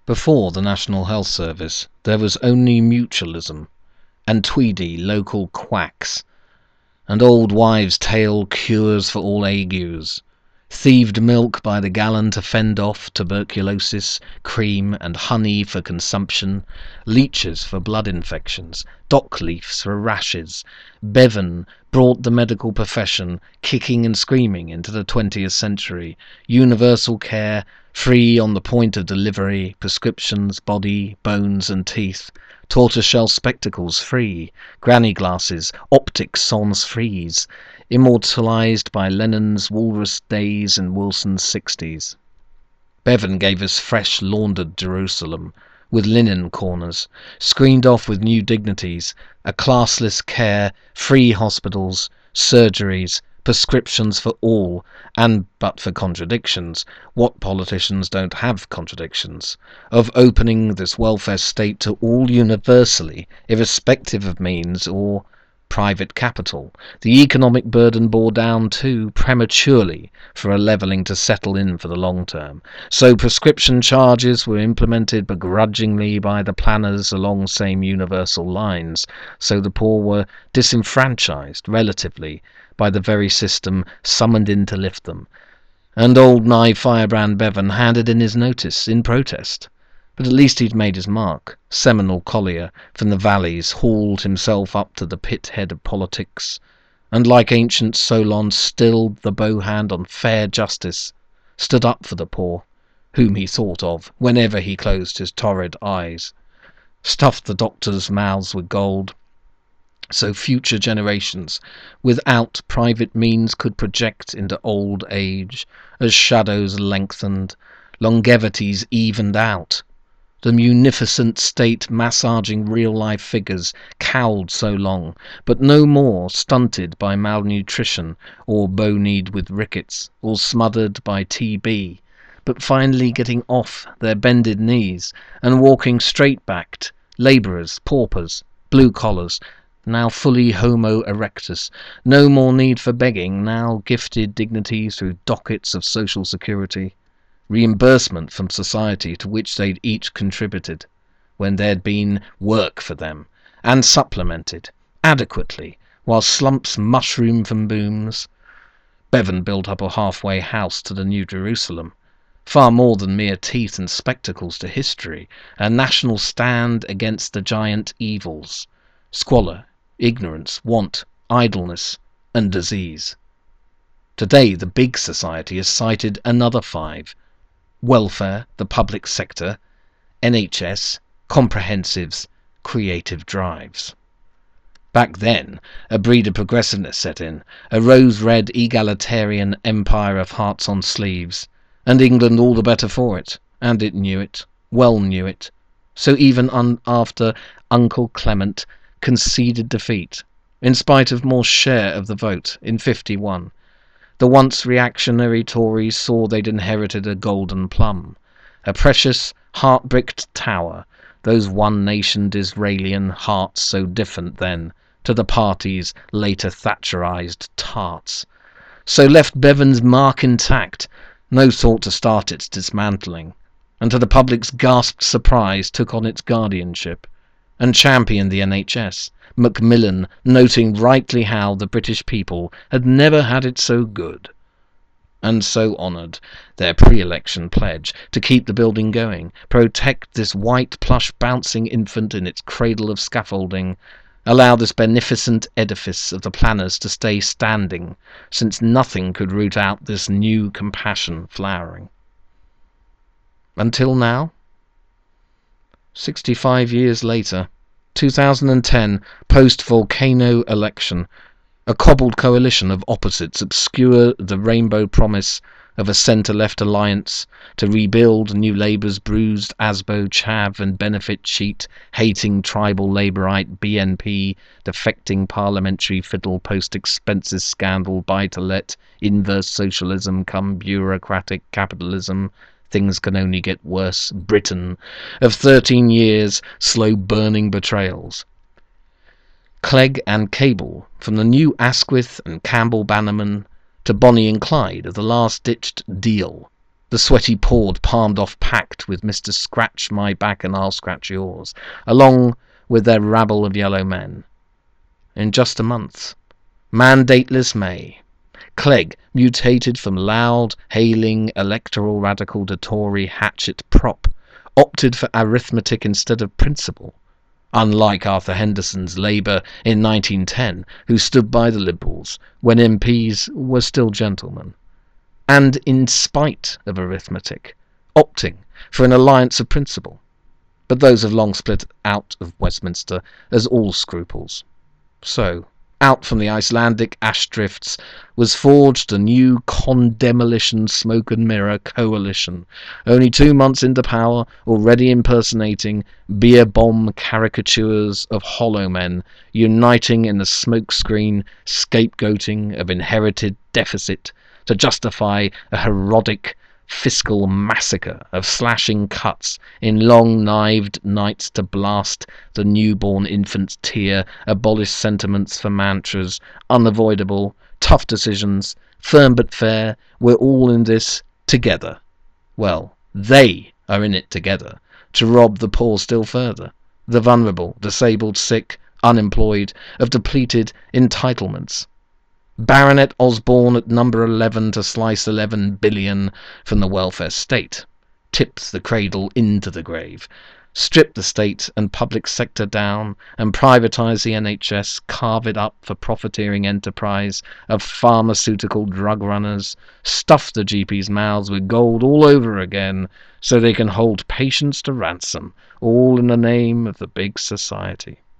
Before the National Health Service, there was only mutualism, and tweedy local quacks, and old wives' tale cures for all agues, thieved milk by the gallon to fend off tuberculosis, cream and honey for consumption, leeches for blood infections, dock leaves for rashes. Bevan brought the medical profession kicking and screaming into the 20th century. Universal care, free on the point of delivery, prescriptions, body, bones and teeth. Tortoiseshell spectacles free, granny glasses, optics sans frise, immortalised by Lennon's Walrus Days and Wilson's 60s. Bevan gave us fresh laundered Jerusalem, with linen corners, screened off with new dignities, a classless care, free hospitals, surgeries, prescriptions for all, and but for contradictions, what politicians don't have contradictions, of opening this welfare state to all universally, irrespective of means or private capital. The economic burden bore down too prematurely for a levelling to settle in for the long term. So prescription charges were implemented begrudgingly by the planners along same universal lines. So the poor were disenfranchised relatively by the very system summoned in to lift them. And old Nye Firebrand Bevan handed in his notice in protest. But at least he'd made his mark. Seminole collier from the valleys hauled himself up to the pit head of politics, and like ancient Solon stilled the bowhand on fair justice, stood up for the poor, whom he thought of whenever he closed his torrid eyes, stuffed the doctors' mouths with gold, so future generations without private means could project into old age as shadows lengthened, longevities evened out. The munificent state massaging real-life figures cowled so long, but no more stunted by malnutrition or bonied with rickets or smothered by TB, but finally getting off their bended knees and walking straight-backed, labourers, paupers, blue-collars, now fully homo erectus, no more need for begging, now gifted dignity through dockets of social security, reimbursement from society to which they'd each contributed when there'd been work for them, and supplemented adequately while slumps mushroom from booms. Bevan built up a halfway house to the New Jerusalem, far more than mere teeth and spectacles to history, a national stand against the giant evils, squalor, ignorance, want, idleness, and disease. Today the big society has cited another 5: welfare, the public sector, NHS, comprehensives, creative drives. Back then, a breed of progressiveness set in, a rose-red egalitarian empire of hearts on sleeves, and England all the better for it, and it knew it, well knew it. So even after Uncle Clement conceded defeat, in spite of more share of the vote, in 51, the once reactionary Tories saw they'd inherited a golden plum, a precious heart-bricked tower, those one-nation Disraelian hearts so different then to the party's later Thatcherized tarts. So left Bevan's mark intact, no thought to start its dismantling, and to the public's gasped surprise took on its guardianship, and championed the NHS, Macmillan noting rightly how the British people had never had it so good, and so honoured their pre-election pledge to keep the building going, protect this white plush bouncing infant in its cradle of scaffolding, allow this beneficent edifice of the planners to stay standing, since nothing could root out this new compassion flowering. Until now? 65 years later, 2010, post-volcano election, a cobbled coalition of opposites obscure the rainbow promise of a centre-left alliance to rebuild New Labour's bruised ASBO, chav and benefit cheat, hating tribal Labourite BNP, defecting parliamentary fiddle, post-expenses scandal, buy-to-let, inverse socialism, come bureaucratic capitalism, things can only get worse, Britain, of 13 years, slow-burning betrayals. Clegg and Cable, from the new Asquith and Campbell Bannerman to Bonnie and Clyde of the last-ditched Deal, the sweaty port palmed off packed with Mr. Scratch my back and I'll scratch yours, along with their rabble of yellow men. In just a month, mandateless May, Clegg mutated from loud, hailing electoral radical to Tory hatchet prop, opted for arithmetic instead of principle, unlike Arthur Henderson's Labour in 1910, who stood by the Liberals when MPs were still gentlemen, and in spite of arithmetic, opting for an alliance of principle. But those have long split out of Westminster as all scruples. So, out from the Icelandic ash drifts was forged a new con-demolition smoke and mirror coalition, only 2 months into power, already impersonating beer bomb caricatures of hollow men, uniting in the smokescreen scapegoating of inherited deficit to justify a heroic fiscal massacre of slashing cuts in long-knived nights to blast the newborn infant's tear, abolish sentiments for mantras, unavoidable, tough decisions, firm but fair, we're all in this together. Well, they are in it together to rob the poor still further, the vulnerable, disabled, sick, unemployed, of depleted entitlements. Baronet Osborne at number 11 to slice 11 billion from the welfare state, tips the cradle into the grave, strip the state and public sector down and privatise the NHS, carve it up for profiteering enterprise of pharmaceutical drug runners, stuff the GPs' mouths with gold all over again so they can hold patients to ransom, all in the name of the big society.